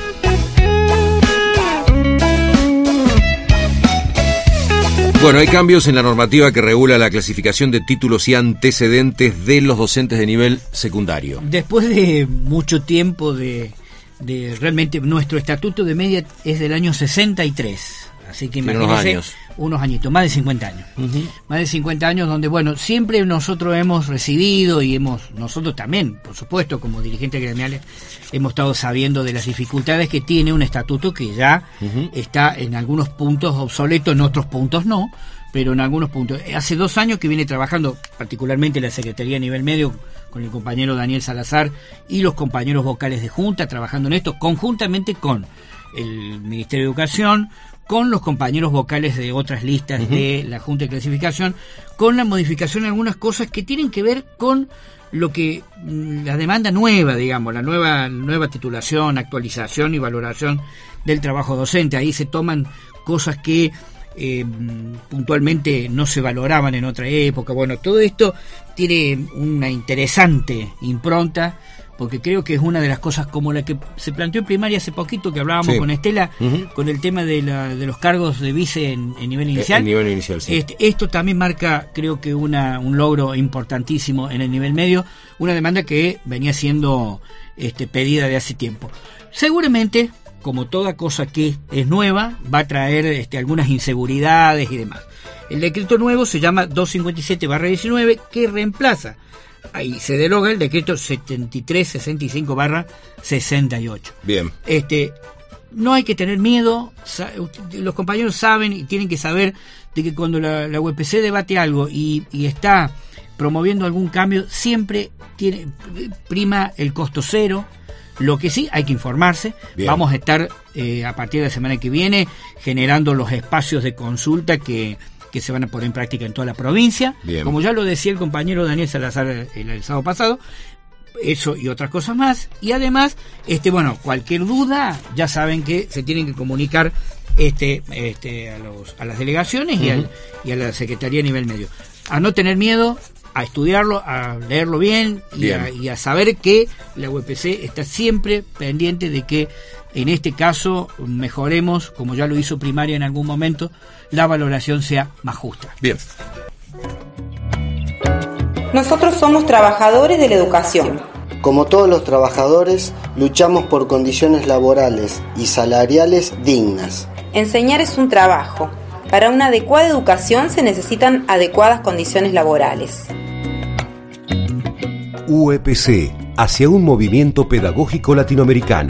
Bueno, hay cambios en la normativa que regula la clasificación de títulos y antecedentes de los docentes de nivel secundario. Después de mucho tiempo de realmente nuestro estatuto de media es del año 63, así que imagínense unos añitos, más de 50 años. Más de 50 años donde, siempre nosotros hemos recibido y nosotros también, por supuesto, como dirigentes gremiales, hemos estado sabiendo de las dificultades que tiene un estatuto que ya está en algunos puntos obsoleto, en otros puntos no, pero en algunos puntos. Hace 2 años que viene trabajando, particularmente la Secretaría a nivel medio, con el compañero Daniel Salazar y los compañeros vocales de Junta, trabajando en esto conjuntamente con el Ministerio de Educación, con los compañeros vocales de otras listas de la Junta de Clasificación, con la modificación de algunas cosas que tienen que ver con lo que la demanda nueva, digamos, la nueva titulación, actualización y valoración del trabajo docente. Ahí se toman cosas que puntualmente no se valoraban en otra época. Todo esto tiene una interesante impronta, porque creo que es una de las cosas como la que se planteó en primaria hace poquito, que hablábamos con Estela, con el tema de los cargos de vice en nivel inicial. En nivel inicial, sí. Esto también marca, creo que un logro importantísimo en el nivel medio, una demanda que venía siendo pedida de hace tiempo. Seguramente, como toda cosa que es nueva, va a traer algunas inseguridades y demás. El decreto nuevo se llama 257/19, que reemplaza, ahí se deroga el decreto 7365/68. Bien. No hay que tener miedo, los compañeros saben y tienen que saber de que cuando la UPC debate algo y está promoviendo algún cambio, siempre prima el costo cero. Lo que sí, hay que informarse. Bien. Vamos a estar a partir de la semana que viene generando los espacios de consulta que se van a poner en práctica en toda la provincia. Bien. Como ya lo decía el compañero Daniel Salazar el sábado pasado, eso y otras cosas más. Y además, cualquier duda, ya saben que se tienen que comunicar a las delegaciones y a la Secretaría a nivel medio. A no tener miedo, a estudiarlo, a leerlo bien y a saber que la UPC está siempre pendiente de que en este caso mejoremos, como ya lo hizo primaria en algún momento, la valoración sea más justa. Bien. Nosotros somos trabajadores de la educación. Como todos los trabajadores, luchamos por condiciones laborales y salariales dignas. Enseñar es un trabajo. Para una adecuada educación se necesitan adecuadas condiciones laborales. UEPC, hacia un movimiento pedagógico latinoamericano.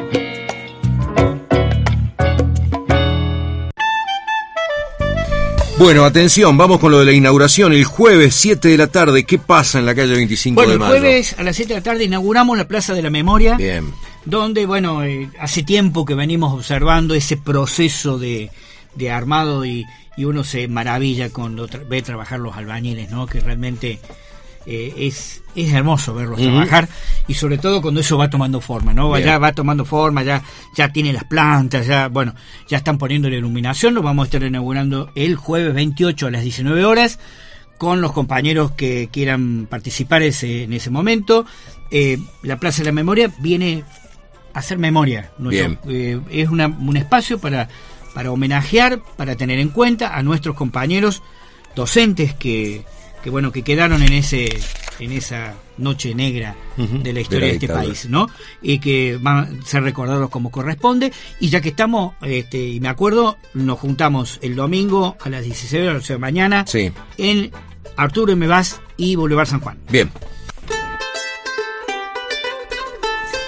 Bueno, atención, vamos con lo de la inauguración. El jueves 7 de la tarde, ¿qué pasa en la calle 25 de mayo? El jueves a las 7 de la tarde inauguramos la Plaza de la Memoria. Bien. Donde, hace tiempo que venimos observando ese proceso de armado y uno se maravilla cuando ve trabajar los albañiles, ¿no? Que realmente es hermoso verlos trabajar, y sobre todo cuando eso va tomando forma, ¿no? Ya va tomando forma, ya tiene las plantas, ya están poniendo la iluminación. Lo vamos a estar inaugurando el jueves 28 a las 19 horas con los compañeros que quieran participar en ese momento. La Plaza de la Memoria viene a hacer memoria. Es un espacio para homenajear, para tener en cuenta a nuestros compañeros docentes que quedaron en esa noche negra de la historia de este país, ¿no? Y que van a ser recordados como corresponde. Y ya que estamos, y me acuerdo, nos juntamos el domingo a las 16 horas, o sea, mañana, en Arturo M. Vaz y Boulevard San Juan. Bien.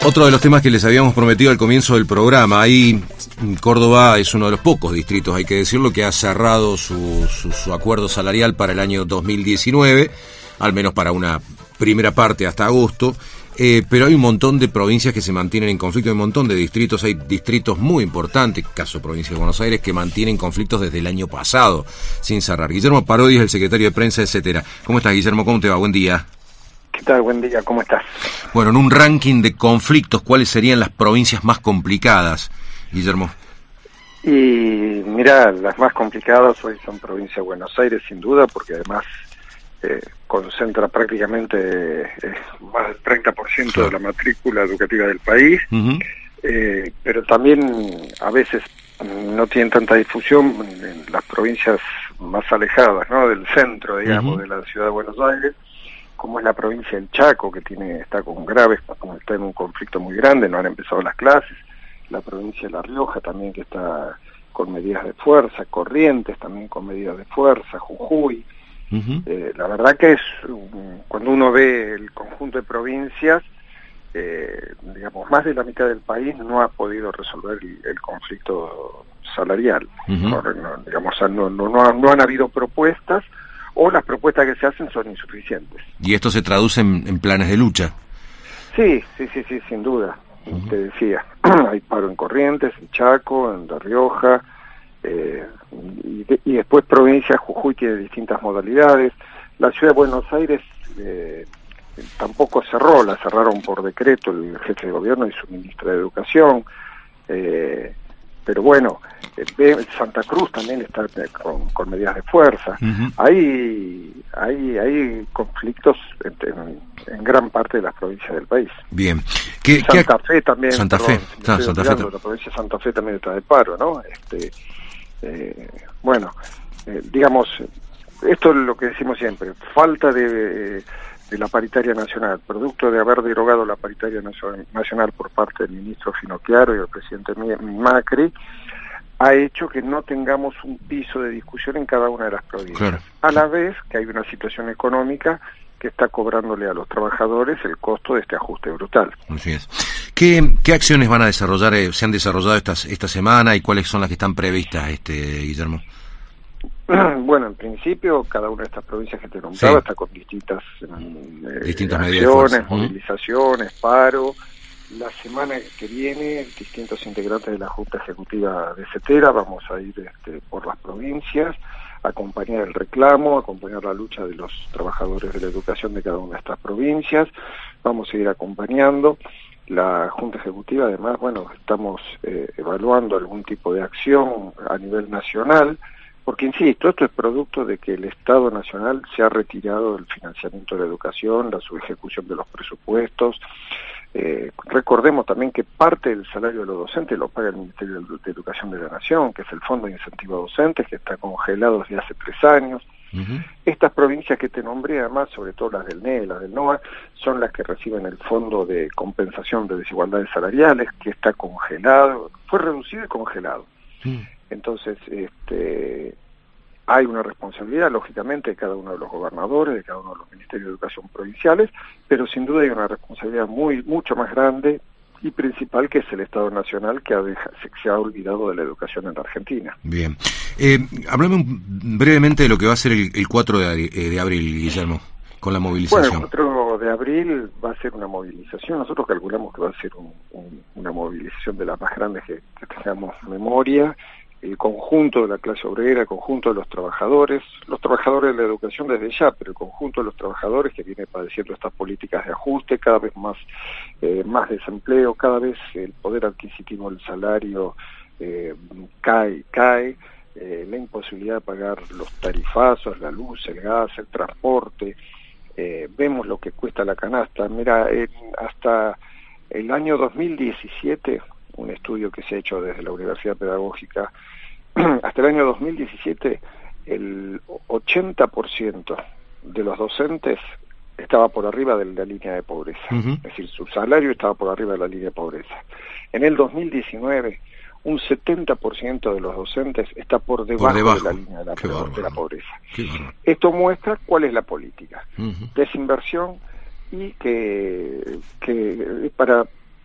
Otro de los temas que les habíamos prometido al comienzo del programa, ahí Córdoba es uno de los pocos distritos, hay que decirlo, que ha cerrado su acuerdo salarial para el año 2019, al menos para una primera parte hasta agosto, pero hay un montón de provincias que se mantienen en conflicto, hay un montón de distritos, hay distritos muy importantes, caso provincia de Buenos Aires, que mantienen conflictos desde el año pasado sin cerrar. Guillermo Parodi es el secretario de prensa, etcétera. ¿Cómo estás, Guillermo? ¿Cómo te va? Buen día. ¿Qué tal? Buen día, ¿cómo estás? Bueno, en un ranking de conflictos, ¿cuáles serían las provincias más complicadas, Guillermo? Y mira, las más complicadas hoy son provincia de Buenos Aires, sin duda, porque además concentra prácticamente más del 30% de la matrícula educativa del país, pero también a veces no tienen tanta difusión en las provincias más alejadas, ¿no? Del centro, digamos, de la ciudad de Buenos Aires, como es la provincia del Chaco, que está en un conflicto muy grande, no han empezado las clases, la provincia de La Rioja también, que está con medidas de fuerza, Corrientes también con medidas de fuerza, Jujuy. La verdad que cuando uno ve el conjunto de provincias, digamos, más de la mitad del país no ha podido resolver el conflicto salarial. No han habido propuestas, o las propuestas que se hacen son insuficientes. ¿Y esto se traduce en planes de lucha? Sí, sin duda. Te decía, hay paro en Corrientes, en Chaco, en La Rioja, y después provincias, Jujuy tiene distintas modalidades. La ciudad de Buenos Aires tampoco cerró, la cerraron por decreto el jefe de gobierno y su ministra de Educación, pero bueno, Santa Cruz también está con medidas de fuerza. Hay conflictos en gran parte de las provincias del país. Bien. Santa Fe también. Santa Fe. La provincia de Santa Fe también está de paro, ¿no? Digamos, esto es lo que decimos siempre, falta de la paritaria nacional, producto de haber derogado la paritaria nacional por parte del ministro Finocchiaro y el presidente Macri, ha hecho que no tengamos un piso de discusión en cada una de las provincias. Claro. A la vez que hay una situación económica que está cobrándole a los trabajadores el costo de este ajuste brutal. Así es. ¿Qué acciones van a desarrollar, se han desarrollado esta semana, y cuáles son las que están previstas, Guillermo? Bueno, en principio, cada una de estas provincias que te nombraba está con distintas acciones, movilizaciones, paro. La semana que viene, distintos integrantes de la Junta Ejecutiva de CETERA vamos a ir por las provincias, acompañar el reclamo, acompañar la lucha de los trabajadores de la educación de cada una de estas provincias. Vamos a ir acompañando. La Junta Ejecutiva, además, estamos evaluando algún tipo de acción a nivel nacional, porque, insisto, esto es producto de que el Estado Nacional se ha retirado del financiamiento de la educación, la subejecución de los presupuestos. Recordemos también que parte del salario de los docentes lo paga el Ministerio de Educación de la Nación, que es el Fondo de Incentivo a Docentes, que está congelado desde hace 3 años. Estas provincias que te nombré, además, sobre todo las del NE, las del NOA, son las que reciben el Fondo de Compensación de Desigualdades Salariales, que está congelado, fue reducido y congelado. Entonces, hay una responsabilidad, lógicamente, de cada uno de los gobernadores, de cada uno de los ministerios de educación provinciales, pero sin duda hay una responsabilidad mucho más grande y principal, que es el Estado Nacional, que se ha olvidado de la educación en la Argentina. Bien. Háblame brevemente de lo que va a ser el 4 de abril, Guillermo, con la movilización. Bueno, el 4 de abril va a ser una movilización. Nosotros calculamos que va a ser una movilización de las más grandes que tengamos memoria. El conjunto de la clase obrera, el conjunto de los trabajadores de la educación desde ya, pero el conjunto de los trabajadores que viene padeciendo estas políticas de ajuste, cada vez más desempleo, cada vez el poder adquisitivo del salario cae, la imposibilidad de pagar los tarifazos, la luz, el gas, el transporte, vemos lo que cuesta la canasta. Mira, hasta el año 2017, un estudio que se ha hecho desde la Universidad Pedagógica, hasta el año 2017 el 80% de los docentes estaba por arriba de la línea de pobreza, es decir, su salario estaba por arriba de la línea de pobreza. En el 2019 un 70% de los docentes está por debajo de la línea de la pobreza. Esto muestra cuál es la política. Desinversión, y que para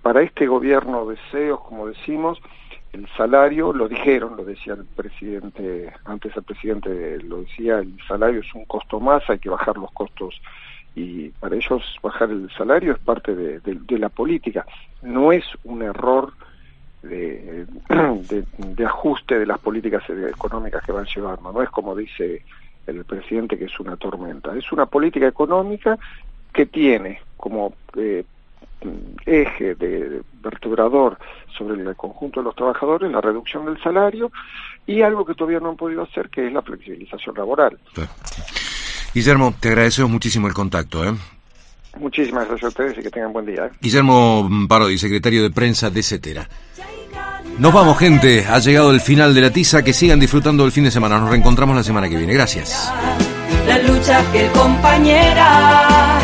para este gobierno de CEOs, como decimos, el salario, lo dijeron, lo decía el presidente, antes el presidente lo decía, el salario es un costo más, hay que bajar los costos, y para ellos bajar el salario es parte de la política, no es un error de ajuste de las políticas económicas que van llevando, no es como dice el presidente que es una tormenta, es una política económica que tiene como eje de vertebrador sobre el conjunto de los trabajadores la reducción del salario y algo que todavía no han podido hacer, que es la flexibilización laboral. Guillermo, te agradecemos muchísimo el contacto. Muchísimas gracias a ustedes y que tengan buen día. Guillermo Parodi, secretario de prensa de Cetera. Nos vamos, gente, ha llegado el final de la tiza, que sigan disfrutando del fin de semana, nos reencontramos la semana que viene, gracias. La lucha fiel compañera.